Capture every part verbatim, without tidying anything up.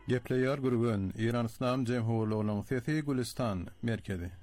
Gepleyer gurgun İran İslam Cemhuriyeti'nin Fethi Gülistan merkezi.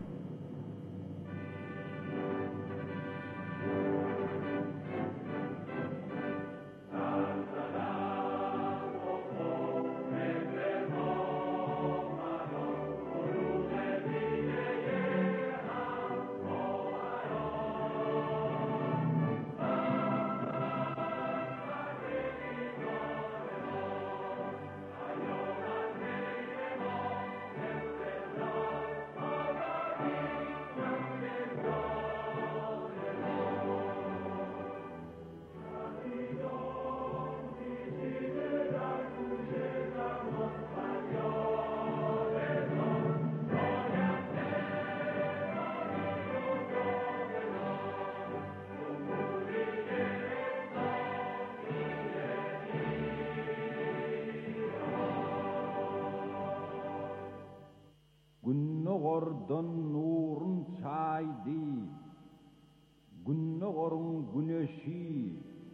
Günnogordan nurun çaydı, günnogorun güneşi,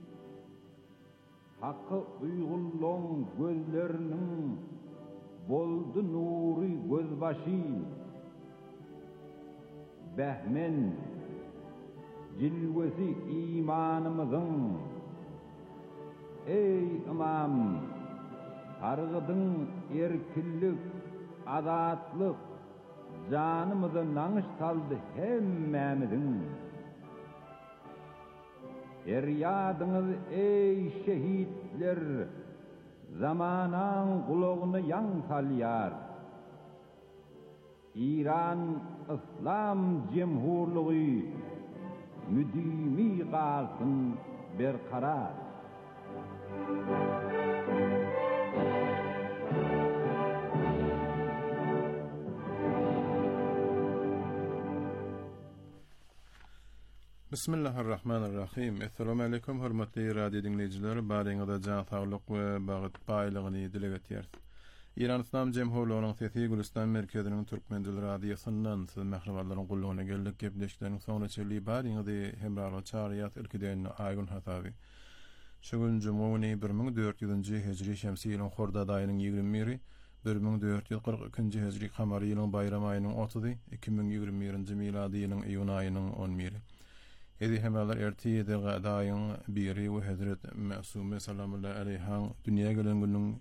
hakkı uygulon gözlerinin boldu nuri gözbaşı, behmen cilvesi imanımızın, ey imam, targıdın erkillik, adatlık, canımızı nanış taldı hemmemizin. Feryadınız ey şehitler, zamanan kulağını yan salyar. İran İslam Cemhurluğu müdimi kalsın berkarar. Bismillahirrahmanirrahim. Assalamu alaykum hurmatly radio dinleyijiler. Baryňyzda jan saglyk we bagyt baýlygyny dile getirýäris. İran İslam Cemhuriyeti'nin Fethi Gülistan merkeziniň türkmen dil radiosundan siz mähribarlaryň gullugyna geldik gepleşikleriniň soňra çelli baryňyzy hemraly çarýat ülkeden aýgun hataby. Şugun Jumawny bir ming dört ýüzünji hijri şemsi ýylyň Horda daýynyň ýygrimi biri, bir ming dört ýüz kırk ikinji hijri kamary ýylyň bayram aýynyň otuzy, iki ming ýygrimi birinji milady ýylyň iýun aýynyň on biri. Edi hemalar ertiyede daýyň biri we Hazret Ma'sume sallallahu aleyha dünýäge gelen günüň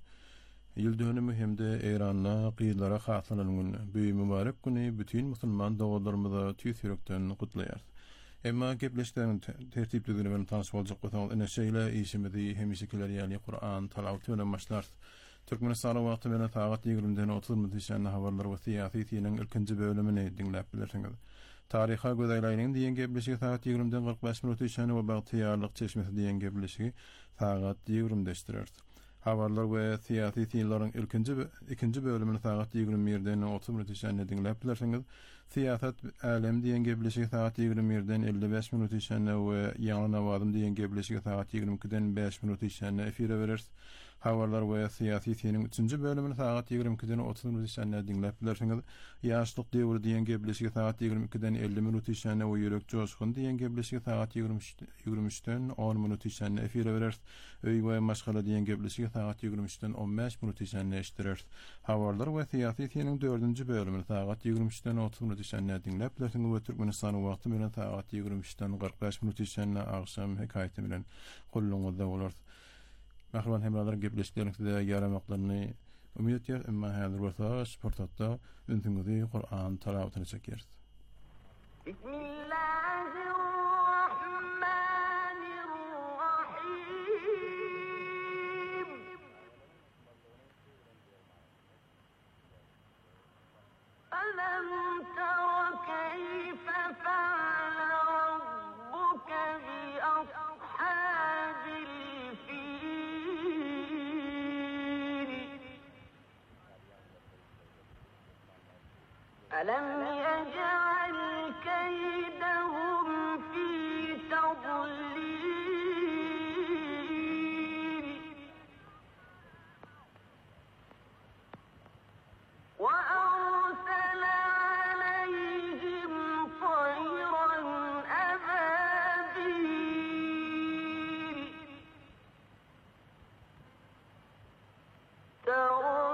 ýyl dönümi hemde Eranla gyýlara hasalynyň büýük mübarek güni bütün musulman dogalarymyza tüýs ýürekden gutlaýar. Emma gepleşden tertipligini bilen tanış boljak bolsaňyz ene şeýle işimizi hemşekiler ýaly Qur'an talawaty bilen başlar. Türkmenistan wagty bilen saat ýygriminden otuz minut şeýle habarlar we syýasy tiýeniň ilkinji bölümini dinläp bilersiňiz. Tariha gödäýleýiniň diýen gepleşigi saat ýygriminden kırk beş minut şeýle we bagtyýarlyk çeşmesi diýen gepleşigi saat ýygrimi deşdirer. Habarlar we syýasy tiýenleriň ilkinji ikinji bölümini saat ýygrimi birden otuz minut şeýle dinläp bilersiňiz. Siýasat alem diýen gepleşigi saat ýygrimi birden elli beş minut şeýle we ýaňy nawazym diýen gepleşigi saat ýygrimi ikiden beş minut şeýle efire bereriz. Habarlar we syýasy tiýeniň üçünji bölümini saat ýygrimi ikiden otuz minut şeýle dinläp bilersiňiz. Ýaşlyk döwri diýen gepleşigi saat ýygrimi ikiden elli minut şeýle we ýürek joşkun diýen gepleşigi saat ýygrimi üçden on minut şeýle efire bereriz. Öý we maşgala diýen gepleşigi saat ýygrimi üçden on beş minut şeýle eşdireriz. Habarlar we syýasy tiýeniň dördünji bölümini saat ýygrimi üçden otuz minut şeýle dinläp bilersiňiz we Türkmenistan wagty bilen saat ýygrimi üçden kırk beş minut şeýle agşam hekaýaty bilen gulluňyzda bolar. Mähriban hemralar gepleşiklerinde ýaramaklaryny umyt ýer, emma häzir bolsa sportda ünsüňizi Qur'an talawatyny çekeriz. Bismillahirrahmanirrahim. Alam tara kayfa fa'ala rabbuka bi ashabil ألم يجعل كيدهم في تضليل وأرسل عليهم طيرا أبابيل ترى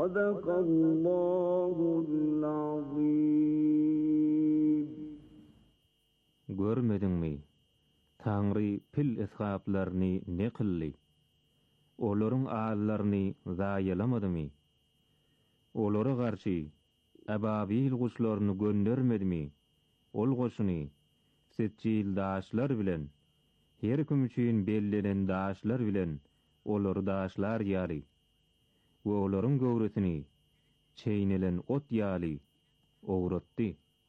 Sadakallahul azim. Görmedinmi? Taňry pil eshablaryny ne kılly? Olaryň ağallaryny zaýalamadymy? Olara garşy ababil guşlaryny göndermedimi? Ol goşuny setçil daşlar bilen, her kim üçin bellenen daşlar bilen olary daşlar ýaly. We olaryň gowresini çeýnelen ot ýaly owratdy.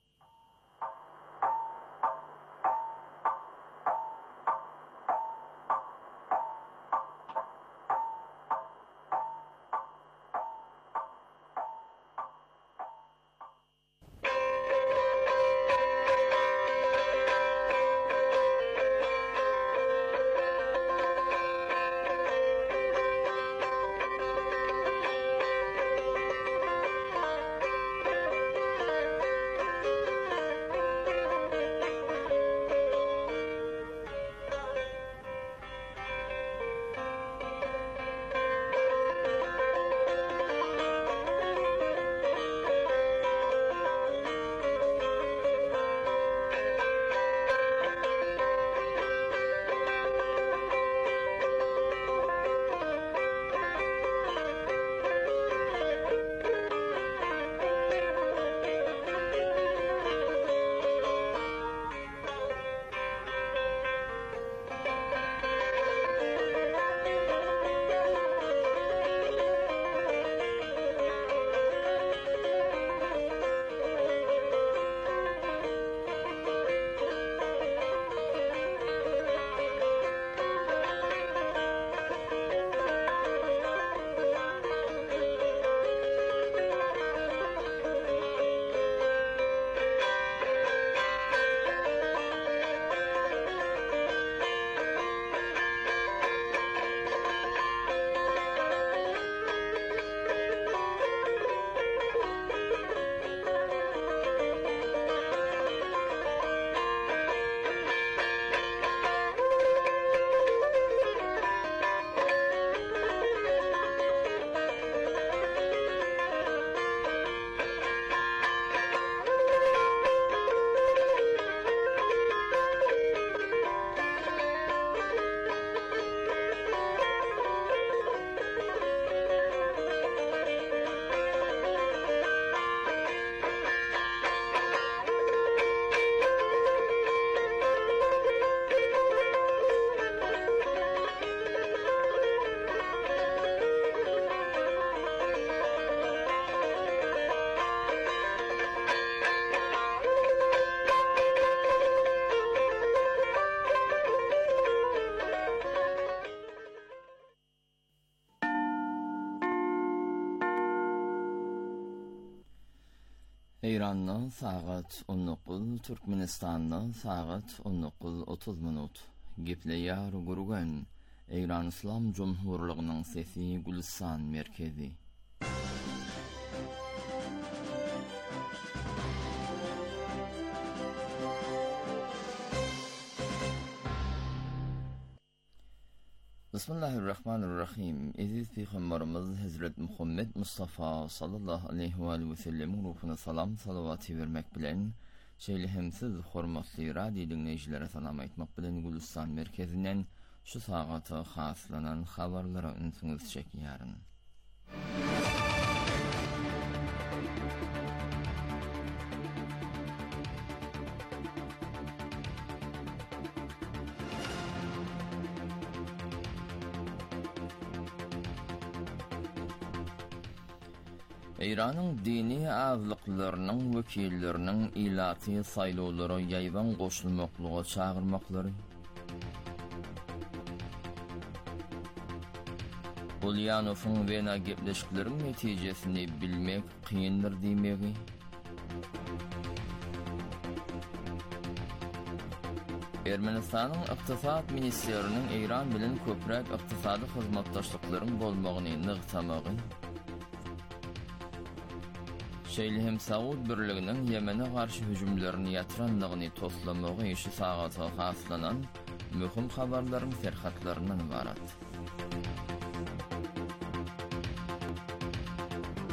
İran'dan saat on dokuz, Türkmenistan'dan saat on dokuz otuz minut. Gepleýär gurgan İran İslam Cumhurluğunyň sesi Gülistan merkezi. Bismillahirrahmanirrahim. Aziz Peygamberimiz Hazret Muhammed Mustafa sallallahu aleyhi ve sellem ruhuna salam salavatı vermek bilen şeýlehemsiz hormatly radio dinleýijilere salam aýtmak bilen Gülistan merkezinden şu sagata haslanan habarlara ünsüňiz çekýäryn. İran'ın dini azlıklarynyň wekilleriniň ilaty saýlawlara ýaýban goşulmaklyga çağırmaklary, Ulýanowyň Wena gepleşikleriniň netijesini bilmek kyndyr diýmegi, Ermenistanyň ykdysat ministriniň İran bilen köprek ykdysady hyzmatdaşlyklaryň bolmagyny nygtamagy, Şeýlehim Saud birliginiň Ýemene garşy hüjümlerini ýatyranlygyny toslamagy işi sagata haslanan möhüm habarlaryň serhatlaryndan ibarat.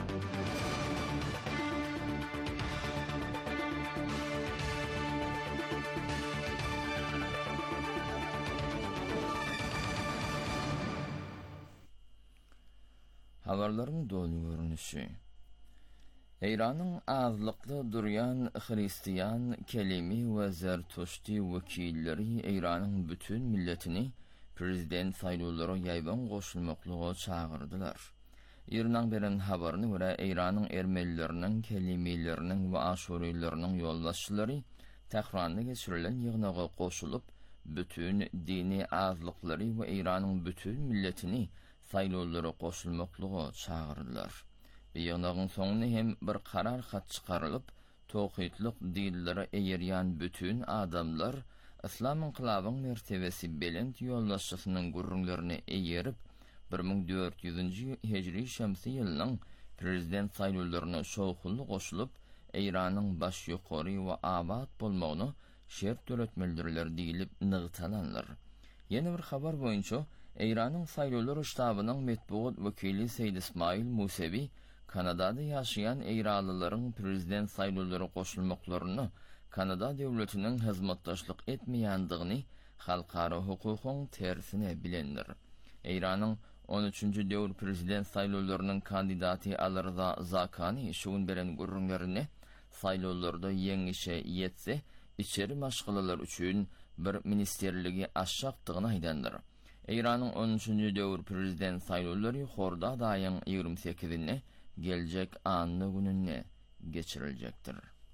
habarların dolu görünüşü. İran'ın azlıklı duryan Hristiyan, Kelimi ve Zertuşti vekilleri İran'ın bütün milletini prezident sayılları yayban koşulmaklığı çağırdılar. İran'ın beren habarını göre İran'ın Ermenilerinin, Kelimilerinin ve Aşurilerinin yoldaşları Tehran'da geçirilen yığınağa koşulup bütün dini azlıkları ve İran'ın bütün milletini sayılları koşulmaklığı çağırdılar. Bu yığınağın sonuna hem bir karar hat çıkarılıp tawhidlik dinlere eğeryan bütün adamlar İslam inkılabının mertebesi belent yoldaşlığının gurrunlarını eğerip bir ming dört yüzüncü Hicri Şemsi yılının prezident sayıllarına şoğullu koşulup İran'ın baş yukarı ve abad bolmağını şert döretmelidirler deyilip nığtalanlar. Yeni bir haber boyunca İran'ın sayılları ştabının metbuat vekili Seyyid İsmail Musevi Kanada'da yaşayan İranlıların prezident sayılları koşulmaklarını Kanada devletinin hizmetdaşlık etmeyandığını halkara hukukun tersine bilendir. İran'ın on üçüncü devr prezident sayıllarının kandidatı Alirza Zakani şuun beren gurrunlarını sayıllarda yengişe yetse içeri maşgalalar üçün bir ministerligi aşağıdığını aydandır. İran'ın on üçüncü devr prezident sayılları Horda dayın yigirmi sekizine gelecek anlı gününe geçirilecektir.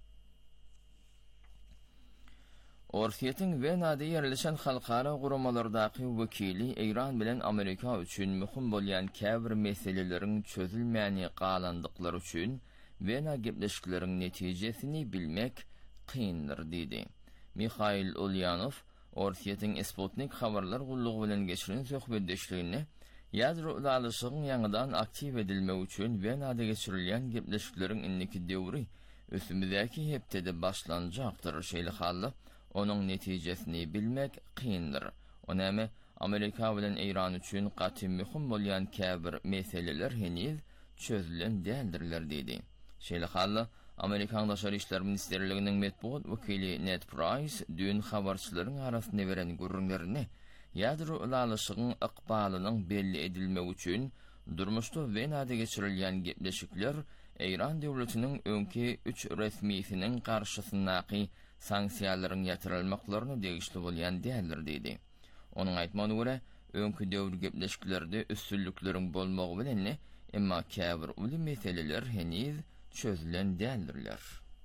Orsiyetin Vena'da yerleşen halkara guramalardaki vekili İran bilen Amerika üçün mühim bolyan käbir meselelerin çözülmeyeni qalandıkları üçün Vena gepleşiklerin netijesini bilmek qiyindir dedi. Mikhail Ulyanov Orsiyetin Sputnik haberler gulluğu bilen geçiren söhbetdeşliğini yadro ulalışığın yanıdan aktif edilme üçün Vena'da geçirilen gepleşiklerin inniki devri üstümüzdeki heptede başlanacaktır şeyli halı. Onun netijesini bilmek qiyindir. Oname Amerika bilen İran üçün qatim mühim bolyan käbir meseleler heniz çözülen değildirler dedi. Şeýle haly Amerikan Daşary işler ministerliginiň metbuat wekili Ned Price dün habarçylaryň arasynda beren gurrunlaryny ýadro ulalışygyň ykbalynyň belli edilmegi üçin durmuşda Vena'da geçirilýän gepleşikler İran döwletiniň öňki üç resmiýetiniň garşysyndaky sanksiýalaryň ýatyrilmaklaryny degişli bolýan däldir dedi. Onuň aýtmagyna görä, öňki döwür gepleşiklerde üstünlikleriň bolmagy bilen emma käbir uly meseleler heniz çözülen däldirler.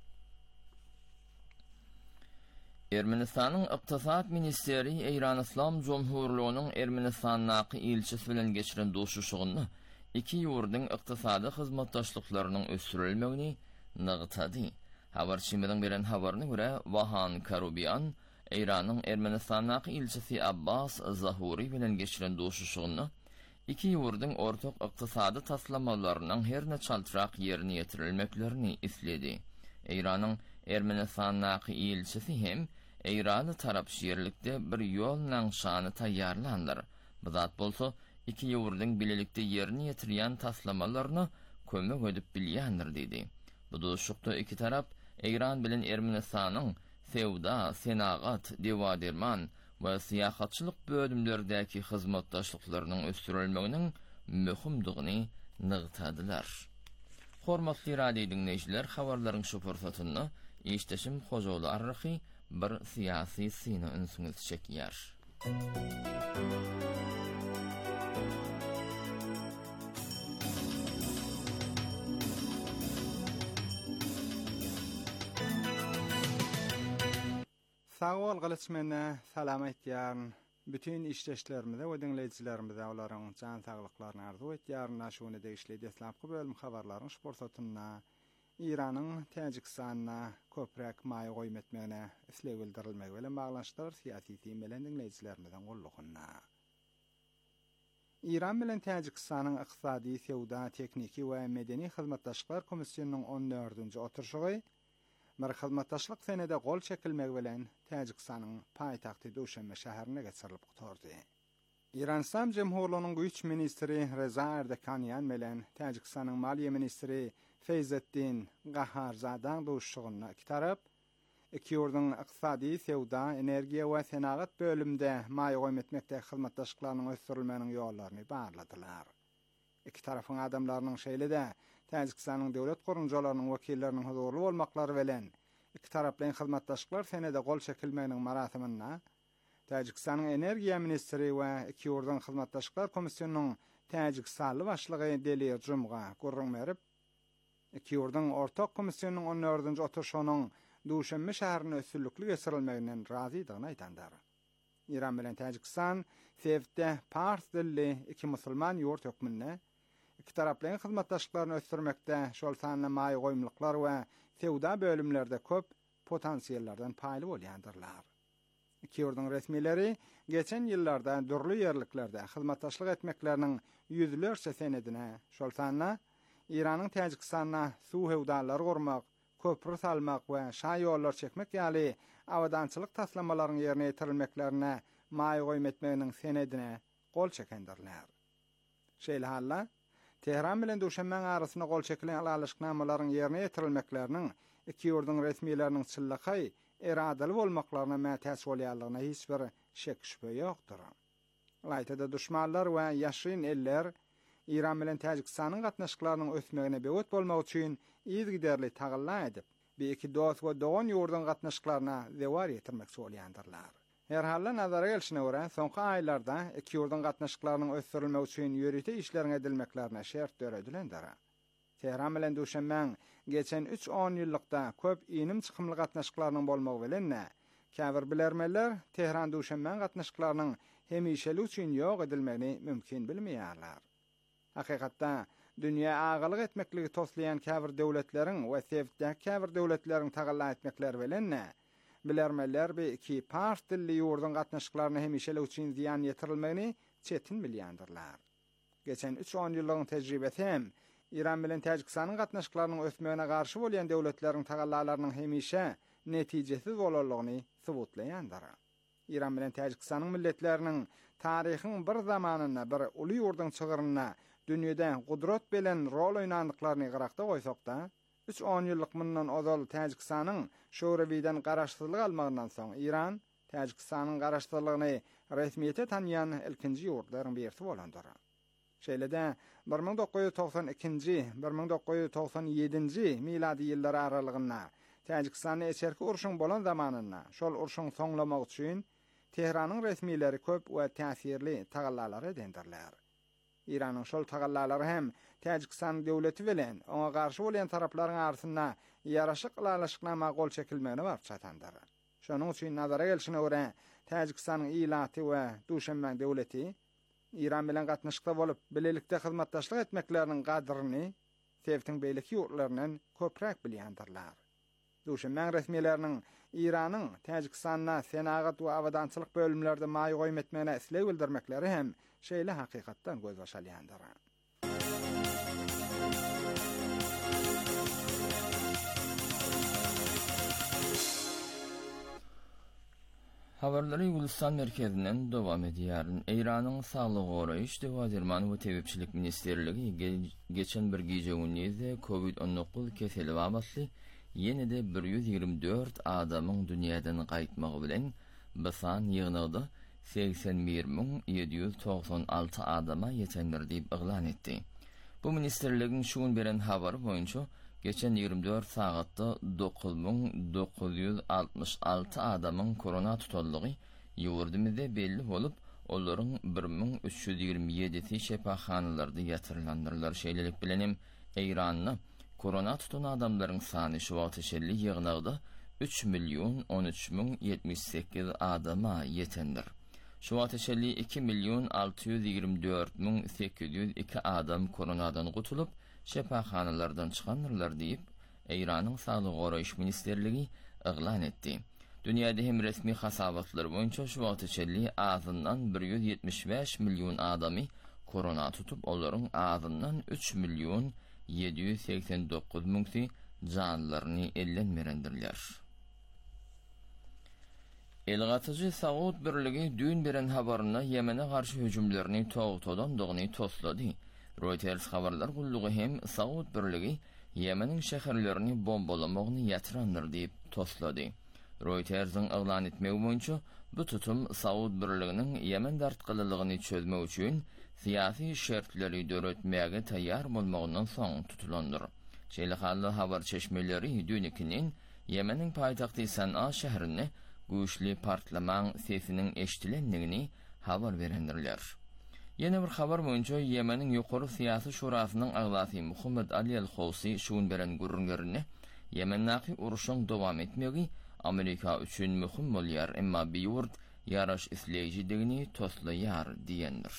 Ermenistanyň ykdysat ministeri İran İslam Jomhurlugynyň Ermenistandaky elçisi bilen geçiren doşuşygyny iki ýurdyň ykdysady hyzmatdaşlyklarynyň ösürilmegini nygtady. Habarçymyň beren habaryna görä Vahan Karubian İranyň Ermenistandaky elçisi Abbas Zahuri bilen geçiren doşuşygyny iki ýurdyň ortak ykdysady taslamalarynyň herne çaltyrak ýerine ýetirilmeklerini isledi. İranyň Ermenistandaky elçisi hem İrany tarap şeýerlikde bir ýol naňşany taýýarlandyr. Bu zat bolsa iki ýurdyň bilelikde ýerine ýetirýän taslamalaryny kömek edip bilýändir dedi. Bu doşukda iki tarap İran bilen Ermenistanyň sewda, senagat, dewaderman we syýahatçylyk bölümlerdäki hyzmatdaşlyklarynyň ösürilmeginiň möhümdigini nygtadylar. Hormatly radio dinleýijiler, habarlaryň şu pursatyny işdeşim Hojaly Arrahy bir syýasy syny ünsüňiz çekýär. Sağ ol galyçmana, salamat ýaryn. Bütün işleşlerimize we dinleýijilerimize olaryň jan saglyklaryny arzu etýärna şonu degişli desläpki bölüm habarlaryň şu pursatyna İranyň Täjikistana köprek maý goýum etmegine isleg bildirilmegi bilen baglanşdyr syýasy bilen dinleýijilerimizden gollugyna. İran bilen Täjikistanyň ykdysady, sewda, tekniki we medeni hyzmatdaşlyk komissiýonynyň on dördünji oturşugy bir hyzmatdaşlyk senede gol çekilmegi bilen Täjikistanyň paýtagty Duşanbe şäherine geçirilip gutardy. İran İslam Jemhurlugynyň güýç ministri Reza Erdekanian bilen Täjikistanyň maliýe ministri Feyzetdin Gaharzadan duşugyna iki tarap iki ýurdyň ykdysady, sewda, energiýa we senagat bölümde maý goýum etmekde hyzmatdaşlyklarynyň ösürilmeginiň ýollaryny barladylar. iki tarafın adamlarının şeýle-de Täjikistanyň döwlet gurunjalarynyň wekilleriniň huzurly bolmaklary bilen iki tarap bilen hyzmatdaşyklar senede gol çekilmeginiň maratymy Täjikistanyň Energiýa ministri we iki ýurdun hyzmatdaşyklar komissiýonunyň Täjikistany başlygy Deli Jumga gurrun berip, iki ýurdun ortak komissiýonunyň on dördünji oturşynyň Duşanbe şäherine ösürlükli geçirilmeginden razydygyny aýdandar. İran bilen Täjikistan Sevde Pars dilli iki musulman ýurt hökmünde iki tarap bilen hyzmatdaşyklaryny ösürmekde şol sanly maý goýumlyklar we sewda bölümlerde köp potensiýallardan paýly bolýandyrlar. İki ýurdun resmileri geçen ýyllarda dürli ýerliklerde hyzmatdaşlyk etmekleriniň ýüzlerçe senedine şol sanly İranyň Täjikistana suw hewdalary gurmak, köprü salmak we şaý ýollar çekmek ýaly awadançylyk taslamalaryň ýerine ýetirilmeklerine maý goýum etmeginiň senedine gol çekendirler. Şeýle halla Tehran bilen Duşanbe arasyna gol çekilen alalyşnamalaryň ýerine ýetirilmekleriniň iki ýurdun resmileriniň çyllakay iradaly bolmaklaryna mätäs bolýanlygyna hiç bir şek şüphe ýokdur. Laýtada düşmanlar we ýaşyn eller İran bilen Täjikistanyň gatnaşyklarynyň ösmegine bewet bolmak üçin ýygyderli tagalla edip, bir iki dost we dogan ýurdun gatnaşyklaryna zewar ýetirmek bolýandyrlar. Her halla nazara gelişine görä, soňky aýlarda iki ýurdun gatnaşyklarynyň ösdürilmegi üçin ýürüte işleriň edilmeklerine şert döredilendir. Tehran bilen Duşanbe geçen üç on ýyllykda köp inim çykymly gatnaşyklarynyň bolmagy bilen käbir bilermeler Tehran Duşanbe gatnaşyklarynyň hemişeli üçin ýok edilmegini mümkin bilmeýärler. Hakykatda dünýä agalyk etmekligi toslayan käbir döwletleriň we sevde käbir döwletleriň tagalla etmekleri bilen bilermeler bir iki part dilli ýurdun gatnaşyklaryny hemişeli üçin ziýan ýetirilmegini çetin bilýändirler. Geçen üç on ýyllygyň tejribesi hem İran bilen Täjikistanyň gatnaşyklarynyň ösmegine garşy bolýan döwletleriň tagallalarynyň hemişe netijesiz bolarlygyny subutlaýandyr. İran bilen Täjikistanyň milletleriniň taryhyň bir zamanynda bir uly ýurdun çygyryna dünýede gudrat bilen rol oýnandyklaryny gırakda goýsakda, üç on ýyllyk mundan ozal Täjikistanyň şöwrewiden garaşdyrlyk almagyndan soň İran Täjikistanyň garaşdyrlygyny resmiýete tanýan ilkinji ýurtlaryň birisi bolandyr. Şeýle-de bir ming dokuz ýüz toksan ikinji bir ming dokuz ýüz toksan ýedinji miladi ýyllary aralygynda Täjikistanyň eçerki urşuň bolan zamanynda şol urşuň soňlamak üçin Tehranyň resmiýetleri köp we täsirli tagallalary edendirler. İranyň şol tagallalary hem Täjikistan döwleti bilen oňa garşy bolan taraplaryň arasynda ýaraşyk alalyşnama gol çekilmegine barp çatandyr. Şonuň üçin nazara gelişine görä Täjikistanyň ilaty we Duşanbe döwleti İran bilen gatnaşykda bolup bilelikde hyzmatdaşlyk etmekleriniň gadryny Sevtiň beýleki ýurtlarynyň köprek bilýändirler. Duşanbe resmiýetleriniň İranyň Täjikistana senagat we awadançylyk bölümlerde maý goýum etmegine isleg bildirmekleri hem şeýle hakykatdan göz başalýandyr. Habarlary Gulistan merkezinden dowam edýär. Eýranyň saglyk goraýyş Dewazirman we Tebipçilik ministerligi geçen bir gije günüňde covid on dokuz keseli wagtly ýene-de bir ýüz ýigirme dört adamyň dünýäden gaýtmagy bilen basan ýygnyda seksen bir ming ýedi ýüz toksan alty adama ýetendir diýip eglan etdi. Bu ministerligiň şu gün beren habary boýunça geçen ýigirme dört sagatda dokuz ming dokuz ýüz altmyş alty adamyň korona tutanlygy ýurdumyzda belli bolup, olaryň bir ming üç ýüz ýigirme ýedisi şepaxanalarda ýatyrylandyrylar. Şeýlelik bilen hem Eýranyň korona tutan adamlaryň sany şu wagt şeýle ýygnagda üç milyon on üç ming yetmiş sekiz adama ýetendir. Şu wagt şeýle iki milyon altı ýüz ýigirme dört ming sekiz ýüz iki adam koronadan gutulup şepaxanalardan çykandyrlar diýip Eýranyň saglyk goraýyş ministerligi eglan etdi. Dünýäde hem resmi hasabatlar boýunça şu wagt şeýle azyndan bir ýüz ýetmiş beş milyon adamy korona tutup, olaryň azyndan üç milyon ýedi ýüz seksen dokuz mingsi janlaryny ellenmerendirler. Elgatyjy Saud birligi dün beren habaryna Yemene garşy hüjümlerini togutadandygyny toslady. Reuters habarlar gullugy hem Saud birligi Yemeniň şäherlerini bombalamagyny ýatyrandyr diýip toslady. Reuters'ın eglan etmegi boýunça bu tutum Saud birliginiň Yemen dartgylylygyny çözmek üçin siyasi şertleri döretmäge taýýar bolmagynyň soň tutulandyr. Şeýle hally habar çeşmeleri dünekinin Yemenin paýtagty San'a şäherinde güýçli partlamaň sesiniň eşitilendigini habar berendirler. Ýene bir habar boýunça Yemenin ýokary syýasy şurasynyň aglasy Muhammed Ali el-Housi şuň beren gürrüngerini Yemennaky uruşyň dowam etmegi Amerika üçin möhüm bolýar, emma bir ýurt ýaraş isleýijidigini toslaýar diýendir.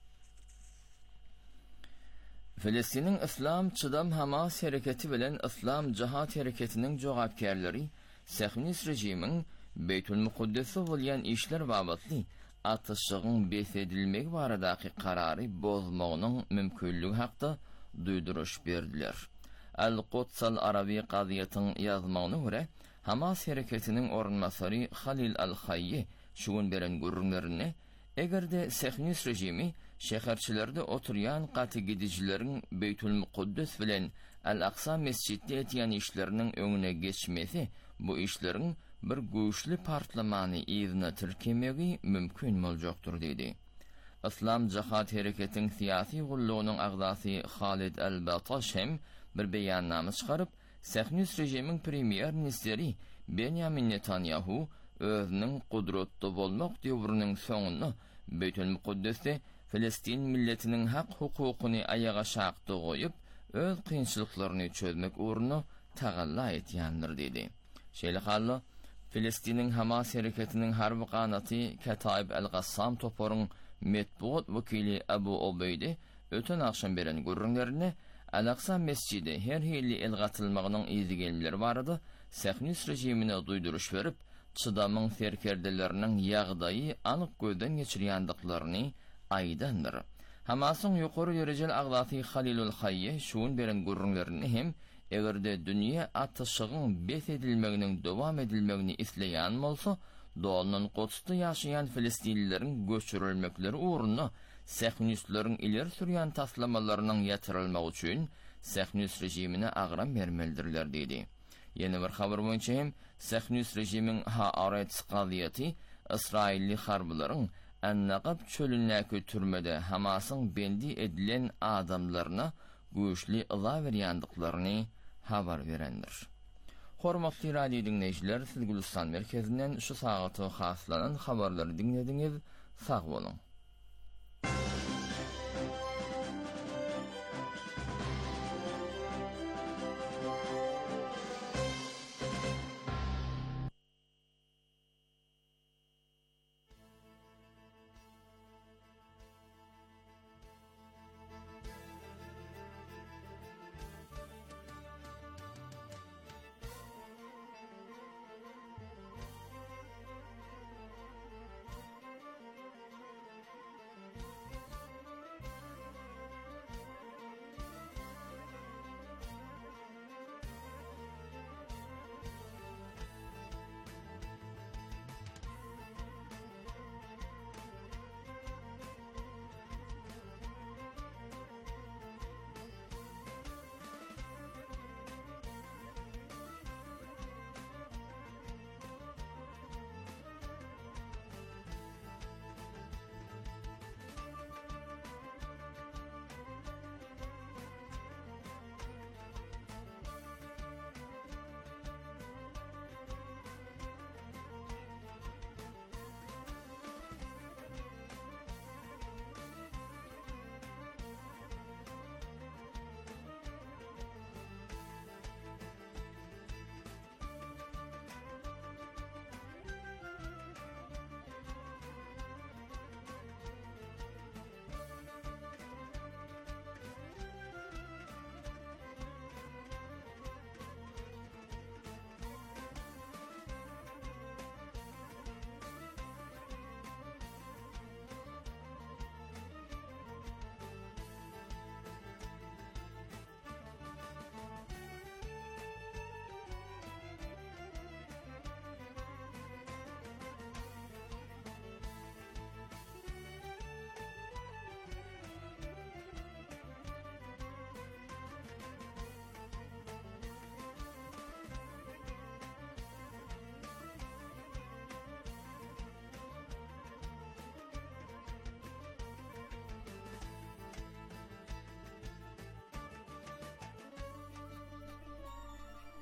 Filistiniň İslam çydam Hamas hereketi bilen İslam Cihat hereketiniň jogapkärleri Sahnis rejimiň Beytul Muqaddesde bolýan işler babatly atyşygyň besedilmegi baradaky karary bozmagynyň mümkinligi hakda duýduruş berdiler. Al-Quds al-Arabi qadiýatyň ýazmagyna görä, Hamas hereketiniň orunmasary Halil al-Hayy şuň beren gürrünlerini egerde Sahnis rejimi şäherçilerde oturýan gaty gidijileriň Beytul Muqaddes bilen Al-Aqsa mescidde etýän işleriniň öňüne geçmesi bu işleriň bir güýçli partlamany ýerine tirkemegi mümkin boljakdyr diýdi. İslam Cihat hereketiň syýasy gullugynyň agdasy Halid al-Batash hem bir beýannama çykaryp, Sahnis rejimiň premier ministeri Benjamin Netanyahu özüniň kudretli bolmak döwrüniň soňuny Beytul Muqaddesde Filistin milletiniň hak hukukyny ayaga şakdy goýup, öz kynçylyklaryny çözmek uğruna tagalla etýändir dedi. Şeýle hally Filistiniň Hamas hereketiniň harby ganaty Kataib el-Gassam toporyň metbuat wekili Abu Obeyde öten akşam beren gürrünlerini Al-Aqsa mescidi her hili elgatylmagynyň ýygygelleri barady. Sahnis rejimine duýduruş berip, çydamyň serkerdeleriniň ýagdaýy anyk gözden geçirýändiklaryny aýdandyr. Hamasyň ýokary derejeli aglasy Halilul Hayy şuň beren gürrünlerini hem egerde dünýä atyşygyň besedilmeginiň dowam edilmegini isleýän bolsa, Doğanın Qudsda ýaşaýan Filistinlileriň göçürilmekleri uğruna Sahnistleriň iler sürýän taslamalarynyň ýatyrylmagy üçin Sahnis rejimine agram bermelidirler diýdi. Ýene bir habar boýunça hem Sahnis rejimiň Haaretz qadiýaty İsrailli harbylaryň An-Naqab çölündäki türmede Hamasyň bendi edilen adamlaryna güýçli ıza berýändiklaryny habar berendir. Hormatly radio dinleýijiler, siz Gülistan merkezinden şu sagaty haslanan habarlary dinlediňiz. Sag bolun.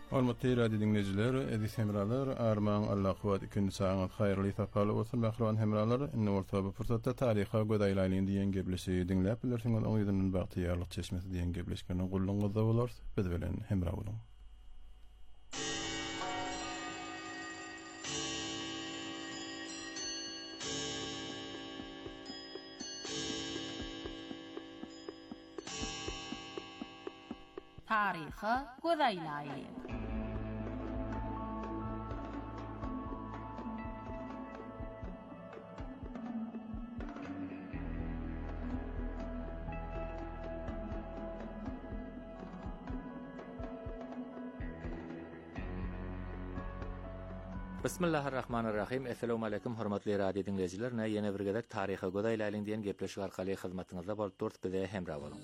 Hormatly radio dinleyijiler, edis hemralar, arman Allah kuwat ikinci saat hayırlı tapalı olsun. Bahrawan hemralar, inne orta bu fursatda taryha godaýlaryň diýen gepleşi dinläp bilersiňiz. Oň ýeriniň bagtyýarlyk çeşmesi diýen gepleşgeniň gulluňyzda bolar. Biz bilen hemra bolun. Taryha godaýlaryň. Bismillahirrahmanirrahim. Assalamu alaykum hormatly radio dinleyijiler. Näme ýene bir gezek taryha godaýlaryň diýen gepleşik arkaly hyzmatyňyzda bolup dört bize hemra bolun.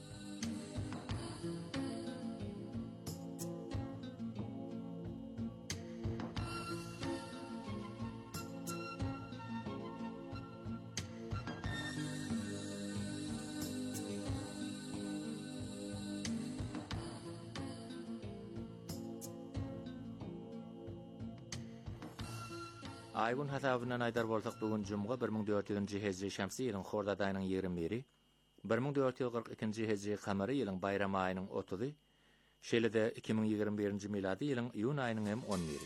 Aýgun hasabyna aýdar bolsak bugun jumga bir ming dört ýüzünji hejri şämsi ýylyň Horda aýynyň ýigirmi biri, bir ming dört ýüz gyrk ikinji hejri kamary ýylyň bayram aýynyň otuzy, şeýle-de iki ming ýygrimi birinji miladi ýylyň iýun aýynyň hem on biri.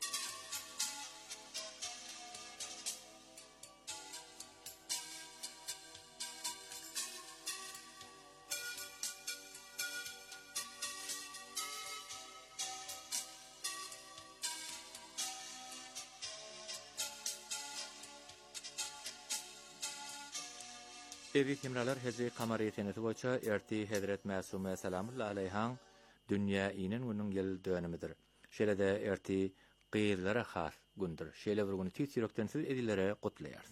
Evi kimralar hezi kamari senesi boyunca erti Hazret Masume salamullahi aleyha dünya inin günün yıl dönümüdür. Şeýle-de erti qyýrlara has gündür. Şeýle bir güni tüýt ýürekdensiz edilere gutlaýar.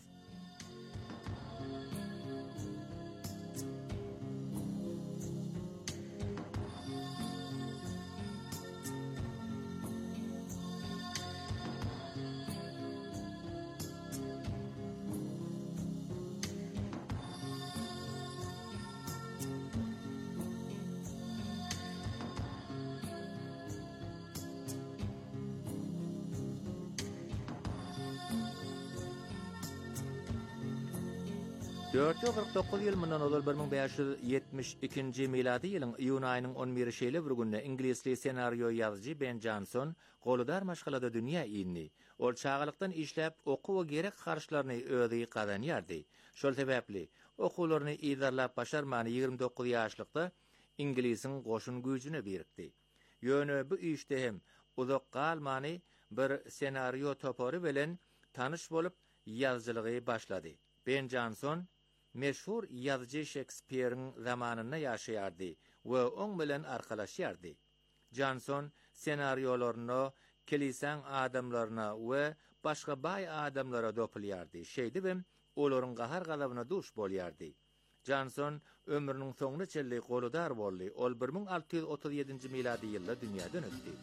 dört ýüz gyrk dokuz ýyl mundan ozal bir ming beş ýüz ýetmiş ikinji miladi ýylyň iýun aýynyň on biri şeýle bir günde inglizli senario ýazjy Ben Jonson goludar maşgalada dünýä ýyny. Ol çağalykdan işläp okuw we gerek garşlaryny özi gadanýardy. Şol sebäpli okuwlaryny iýdarlap başarmany ýygrimi dokuz ýaşlykda inglisiň goşun güýjüne birikdi. Ýöne bu işde hem uzak galmany bir senario topary bilen tanyş bolup ýazgylygy başlady. Ben Jonson meşhur ýazjy Shakespeare'ň zamanyna ýaşaýardy we oň bilen arkalaşýardy. Jonson senaryolaryny kilisan adamlaryna we başga baý adamlara dopulýardy. Şeýdibim olaryň gahar galabyna duş bolýardy. Jonson ömrüniň soňuna çelli goludar boldy. Ol bir ming alty ýüz otuz ýedinji miladi ýylda dünýäden ötdi.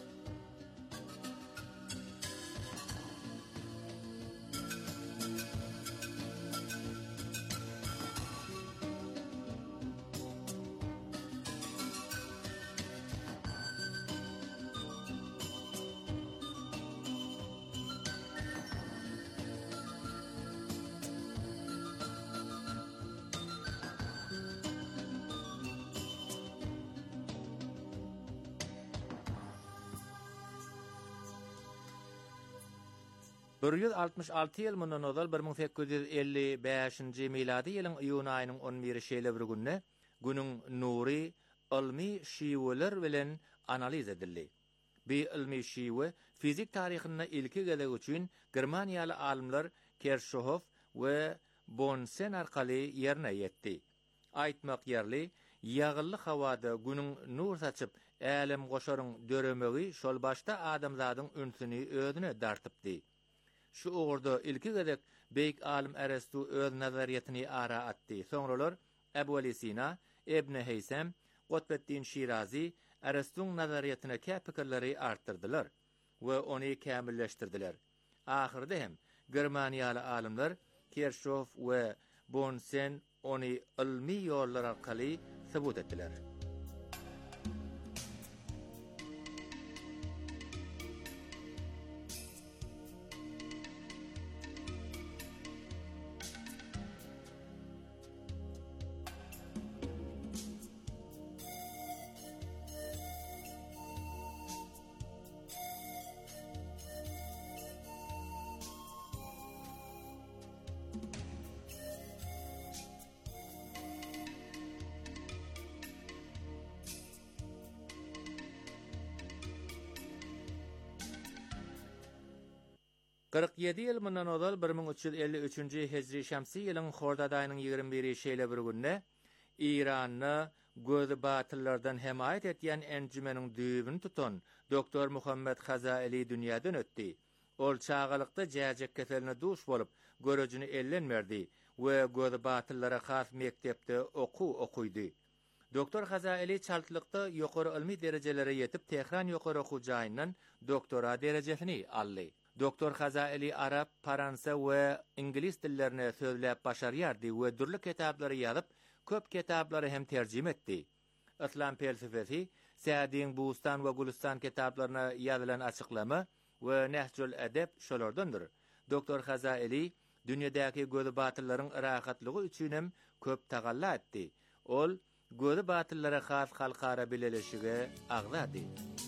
bir ýüz altmış alty ýyl mundan ozal bir ming sekiz ýüz elli beşinji miladi ýylyň iýun aýynyň on biri şeýle bir günde günüň nury ilmi şiweler bilen analiz edildi. Bu ilmi şiwe fizik taryhyna ilki gelek üçin Germaniýaly alimler Kirchhoff we Bunsen arkaly ýerine ýetdi. Aýtmak ýerli, ýagylly hawada günüň nur saçyp älim goşaryň döremegi şol başda adamzadyň ünsüni özüne dartypdy. Şu uğurda ilki gedek beýik alim Arastu öz nazariýatyny ara atdy. Soňralar Ebu Ali Sina, Ibn Heysem, Qutbuddin Şirazi Arastuň nazariýatyna käpikirleri artdyrdylar we ony kämilleşdirdiler. Ahyrda hem Germaniýaly alimler Kirchhoff we Bunsen ony ilmi ýollar arkaly sebut etdiler. kırk ýedi ýyl mundan ozal bir ming üç ýüz elli üçinji hejri şämsi ýylyň Hordad aýynyň ýygrimi biri şeýle bir günde Iranyny gözi batyllardan hemaýet etýän enjümeniň düýbüni tutan doktor Muhammed Hazaeli dünýäden ötdi. Ol çağalykda jäjek keseline duş bolup görejini ellenmerdi we gözi batyllara has mektepde oku okuydy. Doktor Hazaeli çaltylykda ýokary ilmi derejelere ýetip Tehran ýokary okuw jaýyndan doktora derejesini aldy. Doktor Hazaeli Arap, Paransa we İngiliz dillerini sözläp başarýardy we dürli kitaplary ýazyp, köp kitaplary hem terjime etdi. İslam felsefesi, Sa'diň Bustan we Gulistan kitaplarına ýazylan açyklama we Nehjul Edep şolardandyr. Doktor Hazaeli dünýädäki gözi batyllaryň rahatlygy üçin hem köp tagalla etdi. Ol gözi batyllara has halkara bilelişige agzady.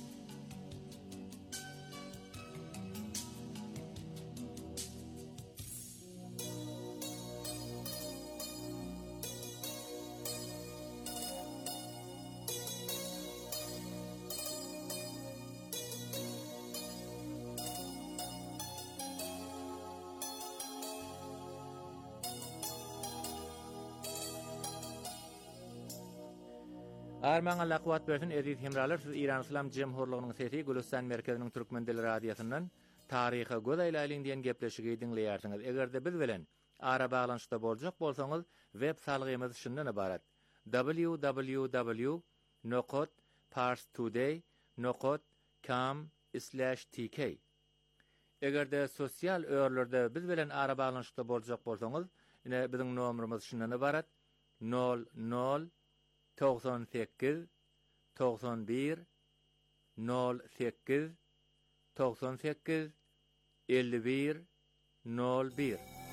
Armaňa laqwat bersin Edith Himralar siz İran İslam Jemhurlygynyň sesi Gülistan merkeziniň türkmen dili radiosyndan taryhy göz aýlaýlyň diýen gepleşigi dinleýärsiňiz. Egerde biz bilen ara baglanşykda boljak bolsaňyz web salgymyz şundan ibarat: w w w nokta parstoday nokta com slash t k. Egerde sosial öýerlerde biz bilen ara baglanşykda boljak bolsaňyz, ine biziň nomerimiz şundan ibarat: nol nol doksan sekiz doksan bir nol sekiz doksan sekiz elli bir nol bir.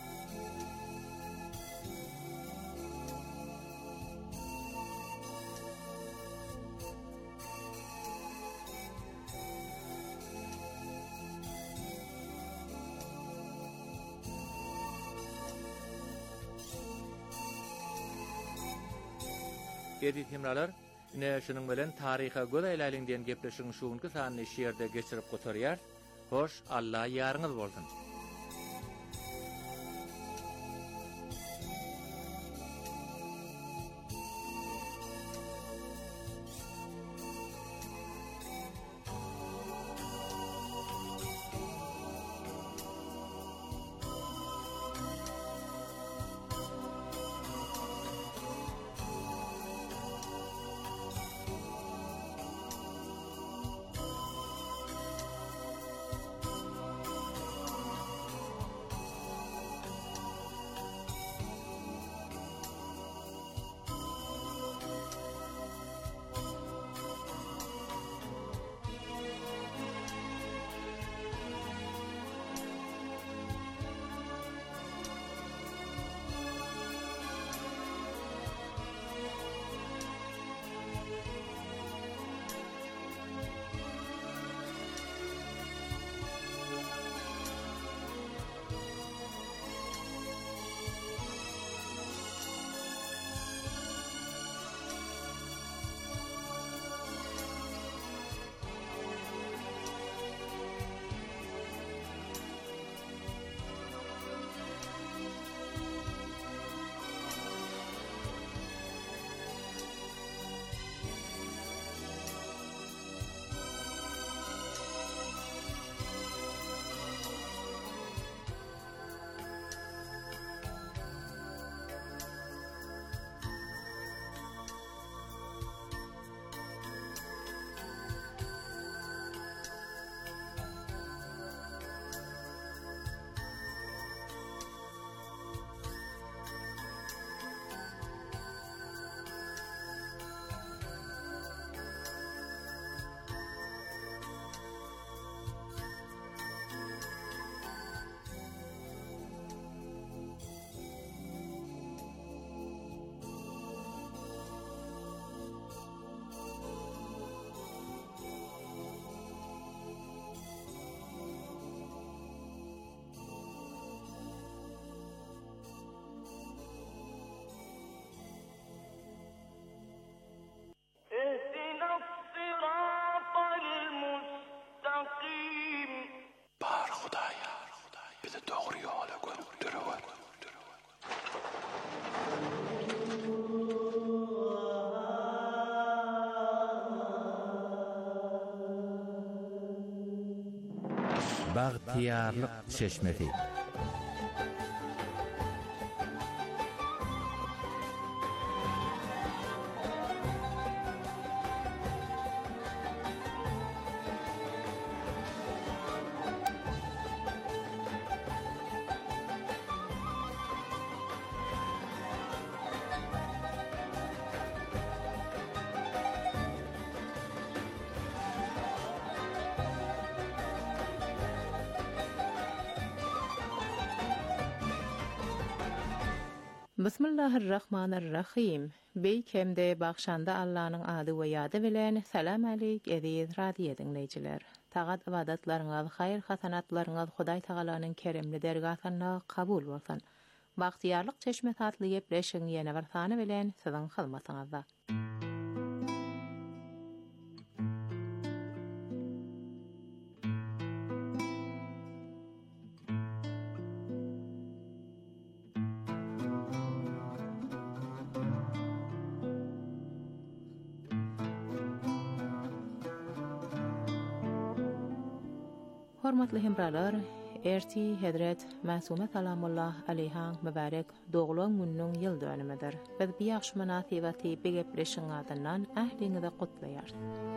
Edith Himralar ne şunun bilen taryha göz aýlaýlyň diýen gepleşigiň şuňky sanyny şeýerde geçirip gotarýar. Hoş, Allah ýaryňyz bolsun. Baghtiyarlyk çeşmesi. Bismillahirrahmanirrahim. Beýkemde bagşanda Allah'nyň ady we ýady bilen salam aleyk aziz radio dinleýijiler. Tagat ibadatlaryňyz, haýr hasanatlaryňyz Hudaý Tagalalyň keremli dergahatyna kabul bolsun. Bagtiyarlyk çeşme tatly gepleşiň ýene bir sany bilen siziň hyzmatyňyzda. Hormatly hemralar, erti Hedret Masume salamullah aleyha mübarek doğulan günüň ýyl dönümidir. Biz bu ýax munasabaty begepleşiň adyndan ähliňizi gutlaýar.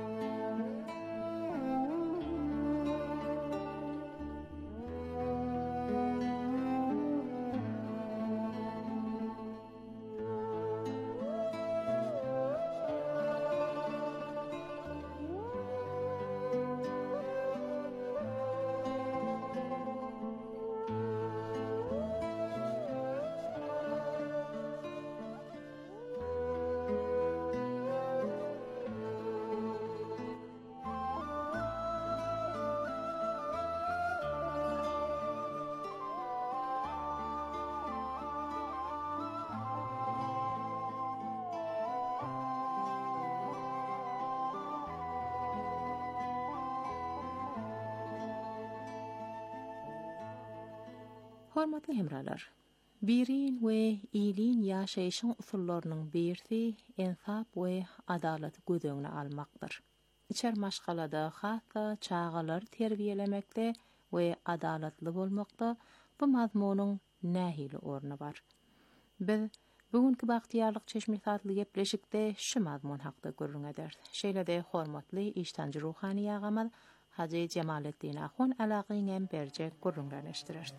Hormatly hemralar, birin we iyiliğin ýaşaýyşyň usullarynyň birisi ensap we adalat gözeňine almakdyr. İçer maşgalada hatda çağalar terbiýelemekde we adalatly bolmakda bu mazmunyň nähili orny bar. Biz bugünkü bagtiyarlyk çeşme tatly gepleşikde şu mazmun hakda görüň eder. Şeýle-de hormatly iştanjy ruhani ýagamyz Haji Jemaletdin Ahun alagyň berje görüňleşdirir.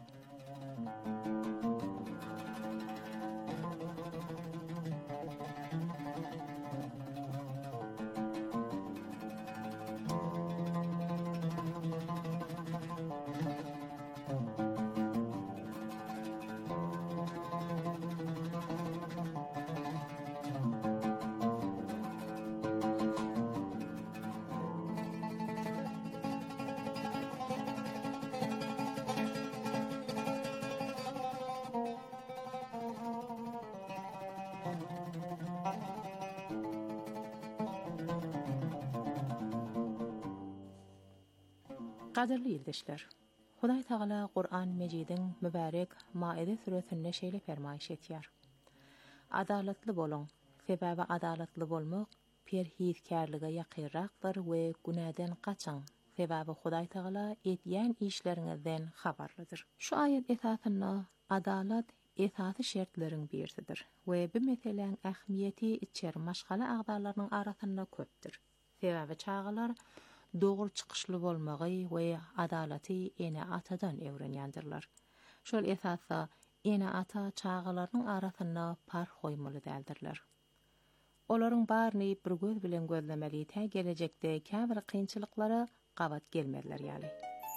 Qadirli ýerdeşler, Hudaý Tagala Qur'an Mejidiň mübarek Maide suresinde şeýle fermaýş etýär. Adalatly boluň, sebäbi adalatly bolmak perhizkärlige ýakyrrakdyr we günäden gaçaň, sebäbi Hudaý Tagala etýän işleriňizden habarlydyr. Şu aýat esasyna adalat esasy şertleriň birisidir we bu meseleň ähmiýeti içer maşgala agdalarynyň arasynda köpdir. Sebäbi çağalar doğru çıkışlı bolmagy we adalaty ene atadan öwrenýändirler. Şol esasda ene ata çağalarynyň arasynda par goýmaly däldirler. Olaryň baryny bir göz bilen gözlemeli tä gelecekde käbir kynçylyklara gabat gelmediler ýaly.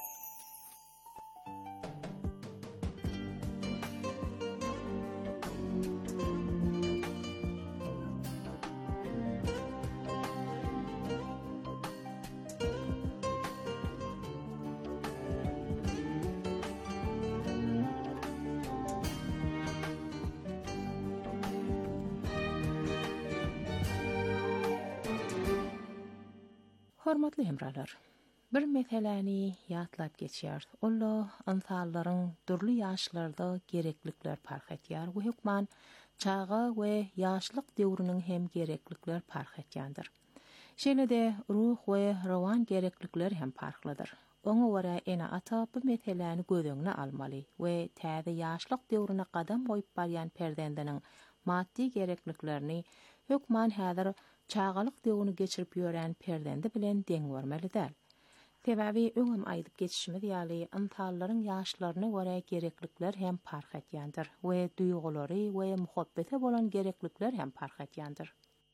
Hormatly hemralar, bir meseleni ýatlap geçýär. Ola insanlaryň durly ýaşlarda gereklikler park etýär we hukman çağa we ýaşlyk döwrüniň hem gereklikler park etýändir. Şeýle-de ruh we rawan gereklikler hem parklydyr. Oňa wara ene ata bu meseleni gözeňine almaly we täze ýaşlyk döwrüne gadam goýup barýan perdendeniň maddi gerekliklerini hökman häzir çağalyk döwrüni geçirip ýören perdende bilen deň bermelidir. Sebebi öňem aýdyp geçişimiz ýaly yntallaryň ýaşlaryna göre gereklikler hem park etýändir we duýgulary we muhabbete bolan gereklikler hem park etýändir.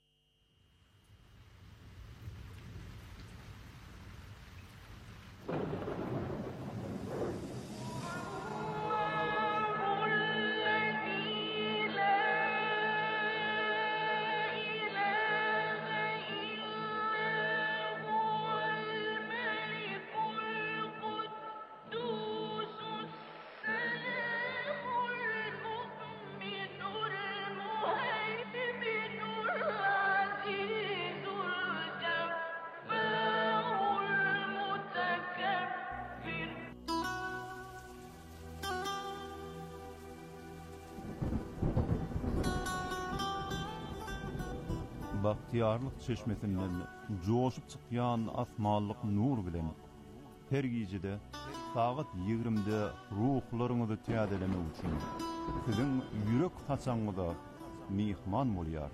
Bahtiyarlyk çeşmesinden joşup çykýan asmanlyk nur bilen her gijede saat ýigrimde ruhlaryňyzy täzelemek üçin siziň ýürek haçaňyzda mihman bolýar.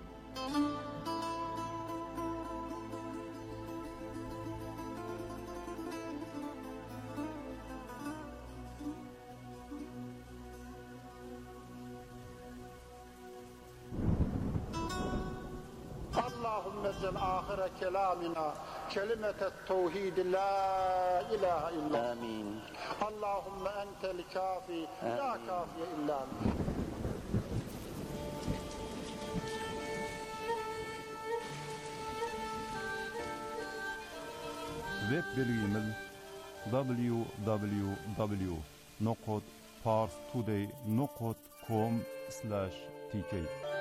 نزل آخر كلامنا كلمة التوحيد لا إله إلا آمين. اللهم أنت الكافي لا كافي إلا أنت. Web belgimiz w w w nokta parstoday nokta com slash t k.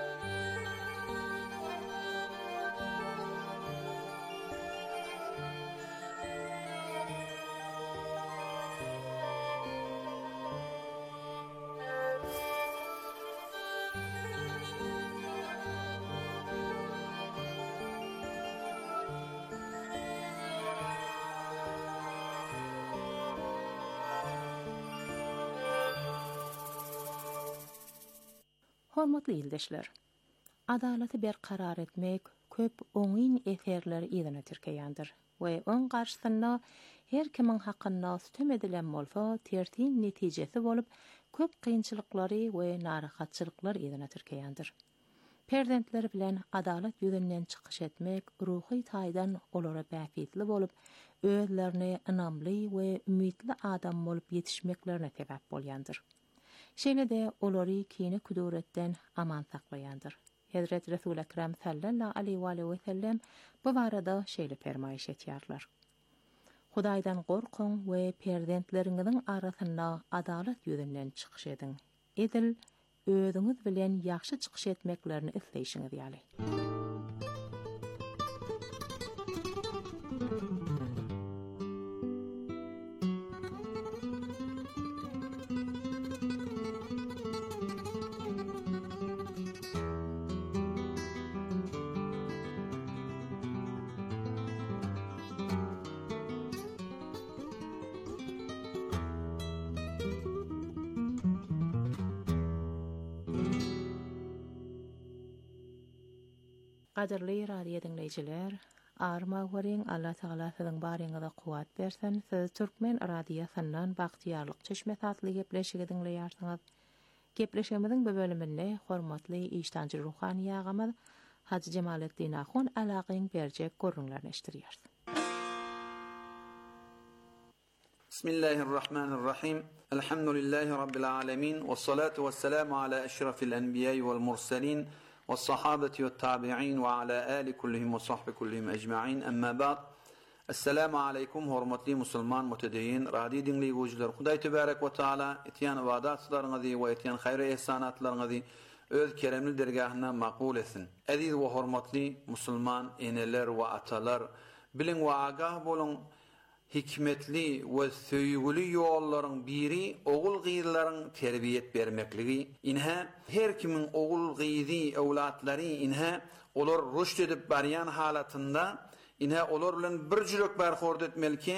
Hormatly ýyldaşlar, adalaty berkarar etmek köp oňyn eserleri ýygyna türkeýändir we oň garşysynda her kimin hakynda sütüm edilen bolsa tertin netijesi bolup köp kynçylyklary we narahatçylyklar ýygyna türkeýändir. Perdentler bilen adalat ýüzünden çykyş etmek ruhy taýdan olara bäfitli bolup özlerini ynamly we ümitli adam bolup ýetişmeklerine sebäp bolýandyr. Şeýle de olary kine kuduretden aman saklayandır. Hazret Resul Ekrem sallallahu aleyhi ve sellem bu barada şeýle fermaýyş etýärler. Hudaýdan gorkun we perdentleriňiziň arasynda adalat ýüzünden çykyş ediň. Edil özüňiz bilen ýaxşy çykyş etmeklerini isleýişiňiz ýaly. Qadirli radio dinleyijiler, arma göreň Allah Taala siziň baryňyza kuwat bersin. Siz Türkmen radiosynyň Bahtiyarlyk çeşmesi adly gepleşigi dinleýärsiňiz. Gepleşigimiziň bu bölüminde hormatly işdanjy ruhani ýagamy Haji Jemaletdin Ahun alagyň berjek görüňlerini eşdirýär. Bismillahirrahmanirrahim. Elhamdülillahi rabbil alamin ve salatu vesselamu ala eşrefil enbiya'i vel murselin والصحابة والتابعين وعلى آل كلهم وصحب كلهم أجمعين أما بعد السلام عليكم hurmatly musulman mutedeyyin radi dinleýüjiler Hudaý tebarek we taala etýän ibadatlaryňyzy we etýän haýry ihsanatlaryňyzy öz keremli dergahyna makbul etsin. Aziz we hormatly musulman eneler we atalar bilen we agah bolun hikmetli we söýgüli ýollaryň biri ogul gyýlaryň terbiýet bermekligi. Inha her kimin ogul gyýdy owlatlary inha olar rüşd edip barýan halatynda inha olar bilen bir jürek barhord etmelki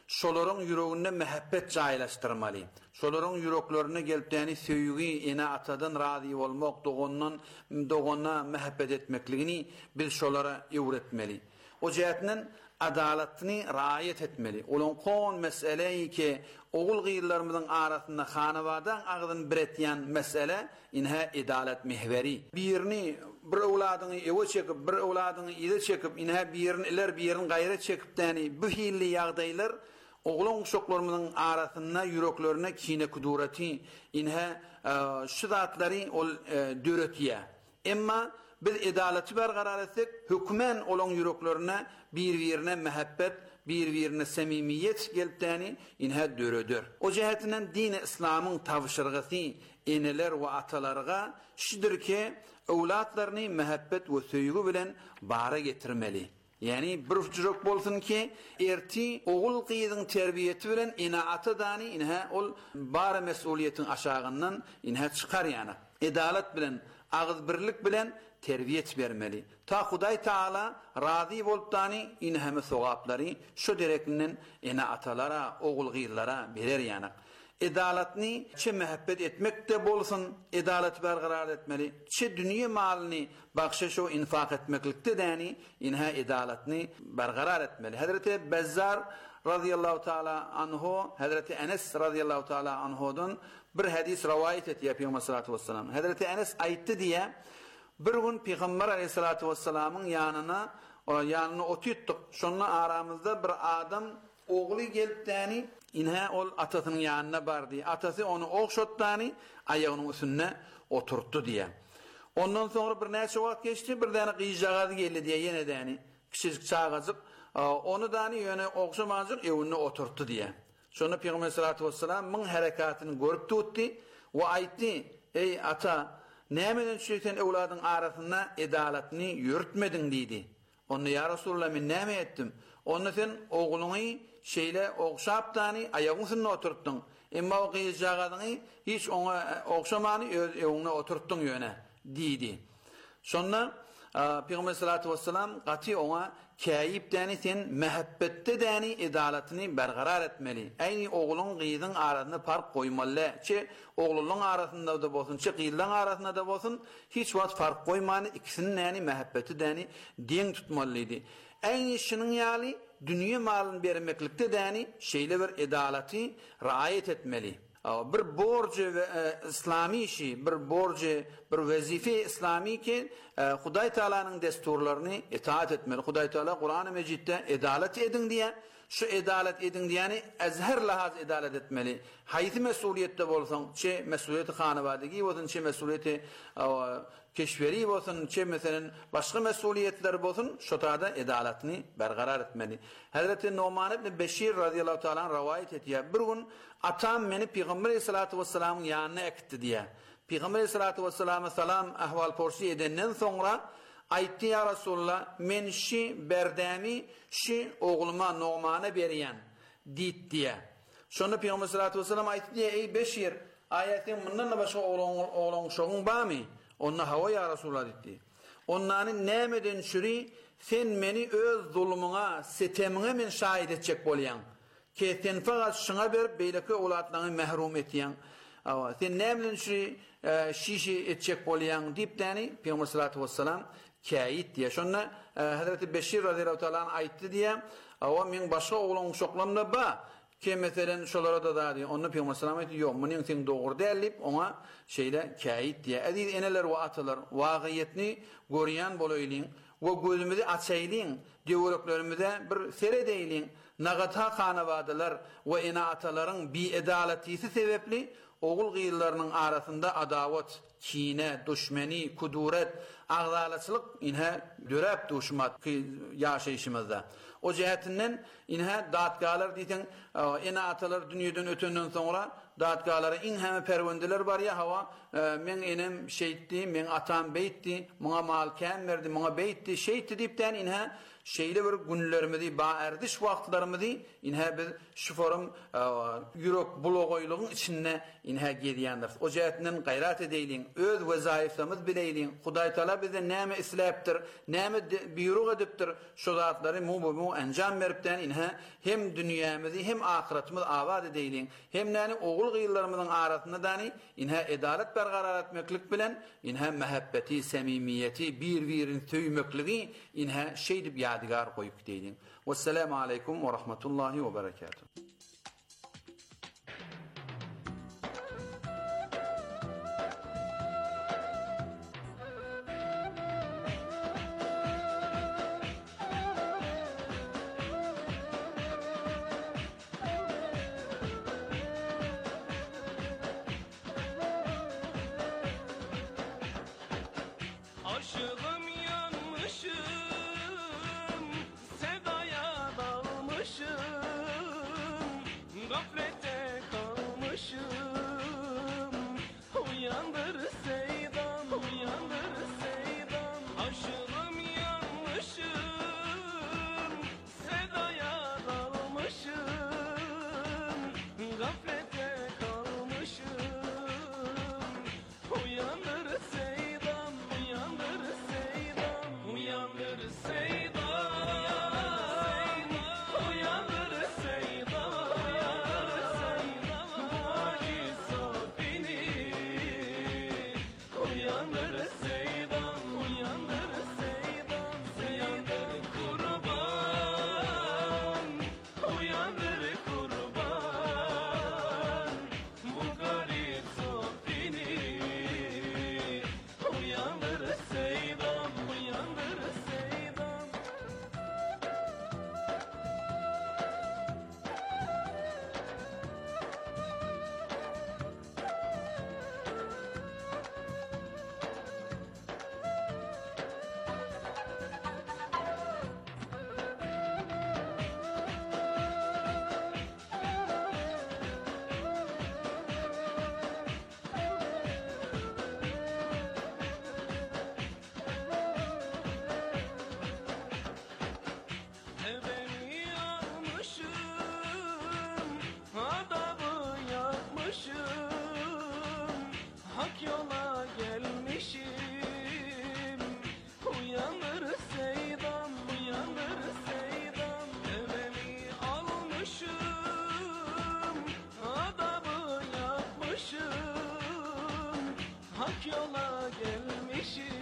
şolaryň yüreginde mehabbet jaýlaşdyrmaly. Şolaryň yüreklerine gelipdäni söýügi ene atadan razy bolmak, dogondan dogona mehabbet etmekligini biz şolara öwretmeli. O jätinden adalatini raýat etmeli. Olan kon meseleyi ki oğul gıyırlarımızın arasında hanabadan ağzını biretyen mesele inha adalet mihveri. Birini bir evladını eve çekip, bir evladını ide çekip, inha birini iler birini gayret çekip dani bu hilli yağdaylar oğlun uşaklarımızın arasında yüreklerine kine kudurati inha şu zatları ol döretiye. Emma biz adaleti berqarar etsek hükmen olan yüreklerine bir-birine mehabbet, bir-birine samimiyet gelipdäni inha dörödür. O cehetinden dini İslam'ın tavşırgısı eneler ve atalarga şudur ki evlatlarını mehabbet ve söýgü bilen bara getirmeli. Yani bir çocuk bolsun ki erti oğul kıyıdın terbiyeti bilen ina atadani inha ol bara mesuliyetin aşağından inha çıkar yani. Adalet bilen, ağız birlik bilen terbiyet vermeli. Ta Huday Taala razi bolupdani inhemi sogapları şu direklinden ina atalara, oğul gıyırlara berer yani. Adaletini çe mehabbet etmek de bolsun, adalet berqarar etmeli. Çe dünya malini bakşiş o infak etmeklikte dani inha adaletini berqarar etmeli. Hazreti Bezzar radıyallahu taala anhu, Hazreti Enes radıyallahu taala anhu'dan bir hadis rivayet etti Peygamber sallallahu aleyhi ve sellem. Hazreti Enes aytti diye bir gün Peygamber aleyhissalatu vesselam'ın yanına o yanına otuttuk. Şonla aramızda bir adam oğlu gelipdäni inha ol atasının yanına bardy. Atası onu okşotdani ayağının üstüne oturttu diye. Ondan sonra bir näçe wagt geçti, bir däne gyjagazy geldi diye yine däni kişilik çağazyk onu dani yöne okşamazyk evine oturttu diye. Şonu Peygamber sallallahu aleyhi ve sellem mın harakatyny görüp tutdy we aýtdy: "Ey ata, nämeden şeýtan ewladyň arasynda adaletini yürütmedin?" diýdi. Onu ya Resulullah men näme etdim? Onu sen oğluny şeýle okşapdany aýagyň üstüne oturtdyň. Emma o gyjagadyny hiç ona okşamany evine oturtdyň ýöne diýdi. Şonda Peygamber sallallahu aleyhi ve sellem gaty ona kayip däni sen mehabbette däni adaletini berqarar etmeli. Aýny oğlun gyýdyň arasynda fark goýmaly. Çe oğlunyň arasynda da bolsun, çe gyýdyň arasynda da bolsun, hiç wagt fark goýmany, ikisiniň näni mehabbeti däni deň tutmalydy. Aýny şunyň ýaly dünýä malyny bermeklikde däni şeýle bir adaleti raýat etmeli. Bir borcu ve e, İslami işi, bir borcu, bir vazife İslami ki e, Huday Taala'nın desturlarını itaat etmeli. Huday Taala Kur'an-ı Mecid'de adalet edin diye, şu adalet edin diyeni ezher lahaz adalet etmeli. Hayti mesuliyette bolsun, çe mesuliyeti hanavadagi bolsun, çe mesuliyeti e, keşferi bolsun, çe meselen başka mesuliyetler bolsun, şotada adaletini berqarar etmeli. Hazreti Numan ibn Beşir radıyallahu ta'ala rivayet etýär. Bir gün atam meni Peygamber aleyhissalatu vesselam'ın yanına ekti diye. Peygamber aleyhissalatu vesselam'a salam ahval porsi edenden sonra aýtdy: "Ya Resulullah, men şi berdämi şi oğluma Numan'a berýän" diýdi diye. Şonu Peygamber aleyhissalatu vesselam aýtdy diye: "Ey Beşir, aýatyň mundan başga oğlun oğlun şoňun barmy?" Onna "Hawa ya Resulullah" diýdi. Onnany nämeden şuri sen meni öz zulmuna, sitemine men şahit etjek bolýan. Ki sen fakat şuna ber beýleki owlatlaryny mahrum etýän. Awa sen nämeden şuri şişi etjek bolýan diýip däni Peygamber sallallahu aleyhi ve sellem käýit diýe. Şonda Hazreti Beşir radıyallahu ta'ala aýtdy diýe. Awa men başga oğlan şoklamda ba ki meselen şolara da da diýe. Onu Peygamber sallallahu aleyhi ve sellem aýtdy: "Ýok, munyň sen dogry däl" diýip ona şeýle käýit diýe. Aziz eneler we atalar, wagyýetni görýän bolaýlyň we gözümizi açaýlyň, döwreklerimize bir seredeýliň. Nagata hanavadalar ve ina atalaryň bi-adaletisi sebepli oğul gyýylarynyň arasynda adawat, kine, düşmeni, kuduret, agzalaçylyk inha dörep duşmat ýaşaýşymyzda. O jehetinden inha datgalar diýsen, ina atalar dünýeden ötenden sonra datgalary iň hemme perwendeler bar ya hawa men enem şeýtdi, men atam beýtdi, muňa mal kän berdi, muňa beýtdi, şeýtdi diýipden inha şeyle bir günlerimizi ba erdiş wagtlarymyzy inha biz şu forum yürek blogoyluğun içinde inha gediyandır. O cehetinden gayrat edeylin, öz vazifemiz bileylin. Hudaý Taala bize näme isläpdir, näme buyruk edipdir. Şu zatları mubumu enjam beripden inha hem dünýämizi hem ahiretimizi abad edeylin. Hem näni ogul gyýylarymyzyň arasynda dany inha edalet berqarar etmeklik bilen inha mehabbeti, samimiyeti, bir-birini töýmekligi inha şey dip ýadygar goýup gideýin. Vesselamu aleykum ve rahmetullahi ve berekatuhu. Aşığım yanmışım, sevdaya dalmışım, gaflete kalmışım. Uyandır Seydan, uyandır Seydan. Aşığım yanmışım, sevdaya dalmışım, gaflete kalmışım. Uyandır Seydan, uyandır Seydan, uyandır Seydan, uyandır Seydan, bu acı sofini. Uyandır Seydan, uyandır Seydan, uyandır kurban, uyandır kurban, bu garip sofini. Uyandır Seydan, uyandır Seydan. Tevbemi almışım, adabı yapmışım, hak yola gelmişim. Uyandır Seydan, uyandır Seydan. Tevbemi almışım, adabı yapmışım, hak yola gelmişim.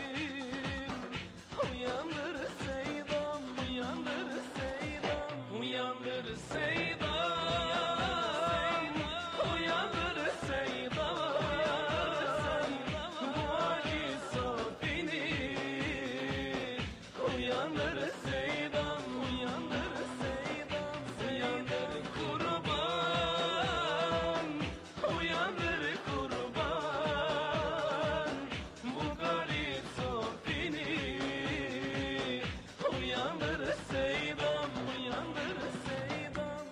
Uyandır Seydan, uyandır Seydan, uyandır Seydan, uyandır Seydan, bu acı sofini. Uyandır Seydan, uyandır Seydan, uyandır kurban, uyandır kurban, bu garip sofini. Uyandır Seydan, uyandır Seydan.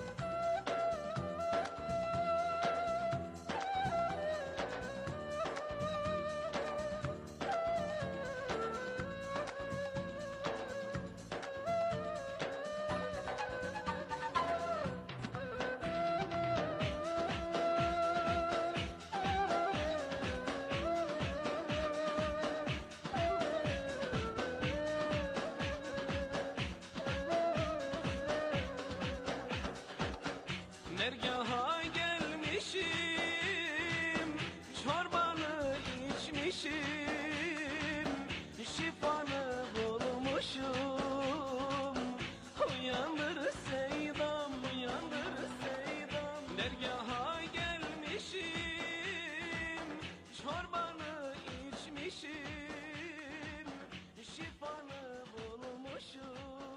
Dergaha gelmişim, çorbanı içmişim, şifanı bulmuşum. Uyandır Seydan, uyandır Seydan. Dergaha gelmişim, çorbanı içmişim, şifanı bulmuşum.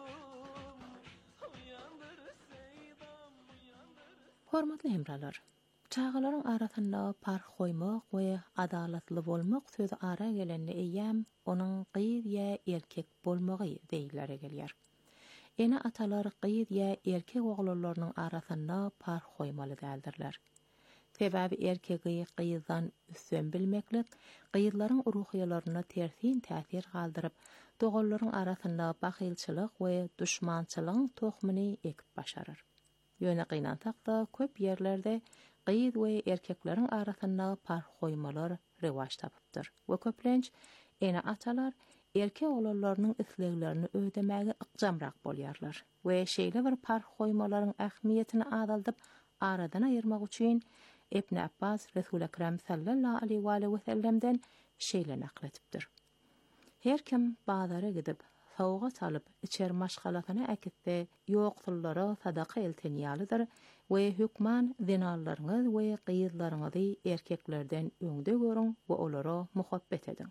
Uyandır Seydan, uyandır. Hormatly hemralar, çağalaryň arasynda park goýmak we adalatly bolmak sözi ara gelende eýäm onuň gyýyr ýa erkek bolmagy deýillere gelýär. Ene atalar gyýyr ýa erkek oglalarynyň arasynda park goýmaly däldirler. Sebäbi erkegi gyýyzdan üstün bilmeklik, gyýylaryň ruhiyalaryna tersin täsir galdyryp, dogallaryň arasynda bahylçylyk we düşmançylygyň tohmyny ekip başarar. Ýöne gynantakda köp ýerlerde gyýyz we erkekleriň arasynda park goýmalar rewaç tapypdyr. We köplenç ene atalar erkek oğlanlarynyň isleglerini ödemäge ykjamrak bolýarlar we şeýle bir park goýmalaryň ähmiýetini adaldyp aradan ayırmak üçin Ibn Abbas Resul Ekrem sallallahu aleyhi ve sellem'den şeýle nakletipdir. Her kim bazara gidip sowga salyp içer maşgalatyna äkitse ýoksullara sadaka eltenýalydyr we hükman zinalaryňyz we gyýyzlaryňyzy erkeklerden öňde görüň we olara muhabbet edin.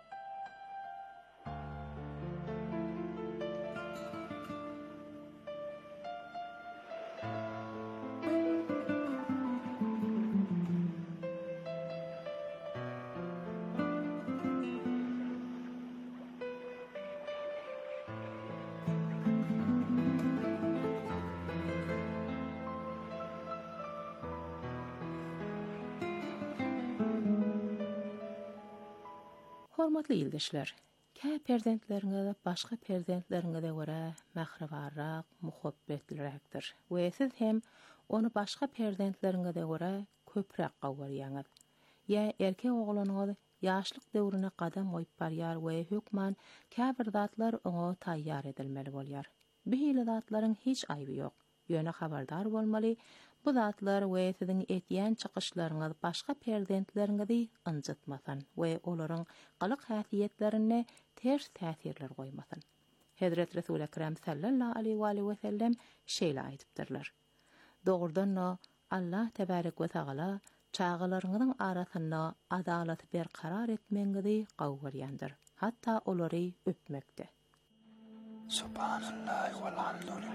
Hormatly ýyldaşlar, kä perzentleriniňe başga perzentleriniňe görä mähribarrak, muhabbetliräkdir. We siz hem onu başga perzentleriniňe görä köpräk gowurýaňyz. Ýa erkek oglanyňyz ýaşlyk döwrüne qadam goýup barýar we hükman käbir zatlar oňa taýýar edilmeli bolýar. Bu hili zatlaryň hiç aýby ýok. Ýöne habardar bolmaly. Bu zatlar we siziň etýän çykyşlaryňyz başga perzentleriniňi ynjytmasyn we olaryň galyk häsiýetlerine ters täsirler goýmasyn. Hazrat Resul Ekrem sallallahu aleyhi ve sellem şeýle aýdypdyrlar. Dogrudan Allah tebarek we taala çağalaryňyzyň arasynda adalaty berkarar etmeňizi gowurýandyr. Hatda olary öpmekde. Subhanallah ve elhamdülillah.